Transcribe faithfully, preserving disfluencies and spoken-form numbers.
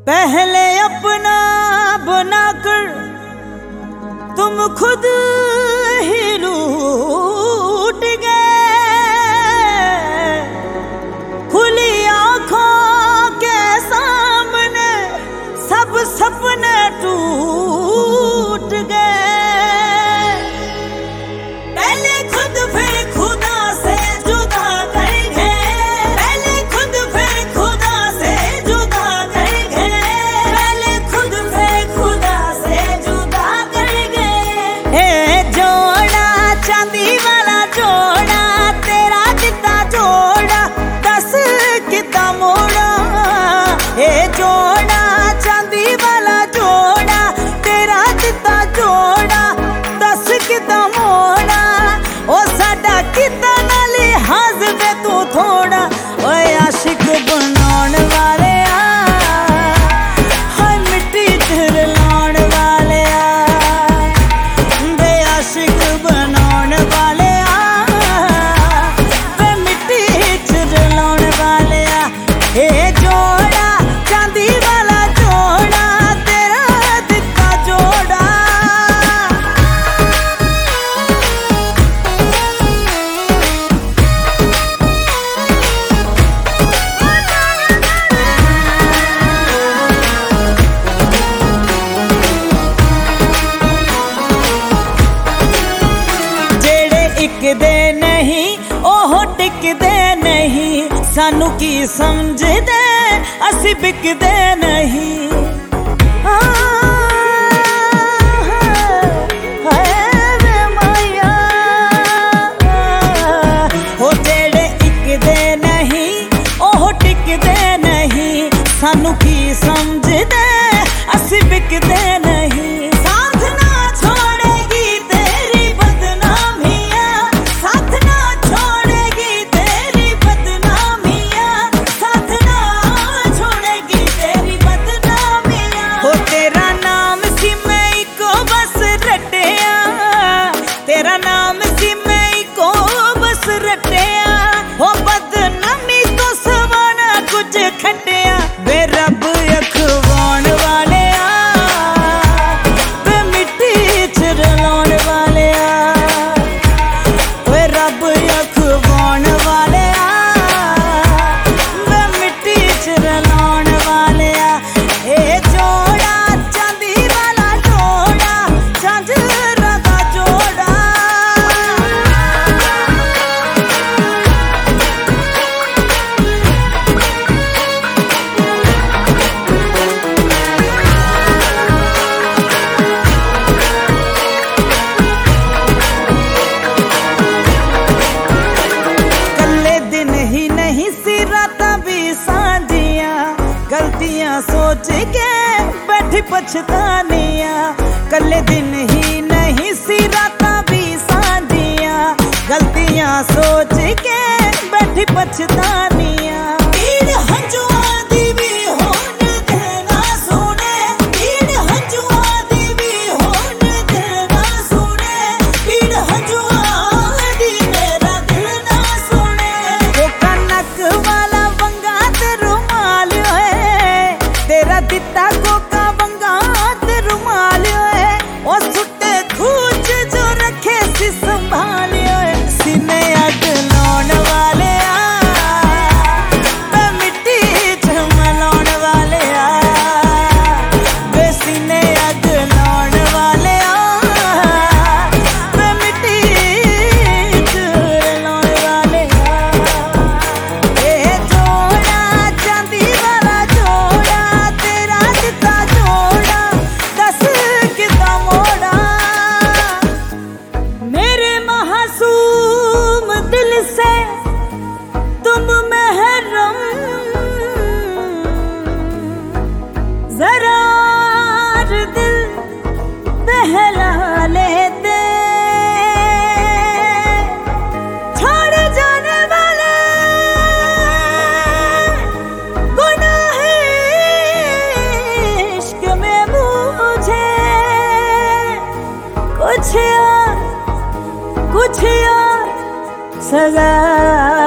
पहले अपना बनाकर तुम खुद ही लूट गए। खुली आंखों के सामने सब सपने टूट गए। पहले खुद फिर खुदा से जुदा करेंगे, पहले खुद फिर खुदा से जुदा करेंगे, पहले खुद फिर खुदा से जुदा करेंगे। हे जोड़ा चांदी वाला जोड़ा, तेरा दिता जोड़ा दस कितना मोड़ा। हे जोड़ा चांदी वाला जोड़ा, तेरा दिता जोड़ा दस कितना मोड़ा। ओ साडा कितना ना लिहाज वे तू थोड़ा। ओए आशिक बनाउण वाले आ, हाय मिट्टी च रलाउण वाले आ। वे आशिक बनाउण वाले आ, वे मिट्टी च रलाउण वाले आ। हे जोड़ा चांदी वाला जोड़ा, तेरा दिता जोड़ा। टिकदे नहीं ओह टिकदे नहीं, सानू की समझदे असी बिकदे नहीं। हो जेड़े टिकदे नहीं ओह टिकदे नहीं, सानू की समझदे असी बिकदे नहीं। तेरा नाम सी मैं को बस रटिया, हो बदनामी तो सवाना कुछ खटिया। वे रब अखवाण वाले आ, वे मिट्टी च रलाउण वाले आ। वे रब अखवाण वाले आ, वे मिट्टी च रलाउण वाले आ। ए जोड़ा चांदी वाला जोड़ा, झांझरा दा जोड़ा। गलतियां सोच के बैठी पछतानिया, कल्ले दिन ही नहीं सी रातां भी सांझिया। गलतियां सोच के बैठी पछतानिया। पीड़ हंजुआं दी भी होण देना सुने, पीड़ हंजुआं दी भी होण देना सुने, पीड़ हंजुआं दी मेरा दिल ना सुने। वो कनक वाला वंगा ते रुमाल तेरा दिता कोका वंगा ते रुमाल ओए। ओ सुट्टे खूच जो रखे सी संभाल ओए। सीने अग लाउण वाले आ, वे मिट्टी च मलाउण वाले आ। वे सीने अग लाउण वाले आ, वे मिट्टी च लाउण वाले आ। ए जोड़ा चांदी वाला जोड़ा, तेरा दिता जोड़ा दस कितना मोड़ा। मेरे मासूम दिल से तुम महरम, जरा दिल बहला लेते। छोड़ जाने वाले गुनाह इश्क में मुझे कुछ और कुछ और सजा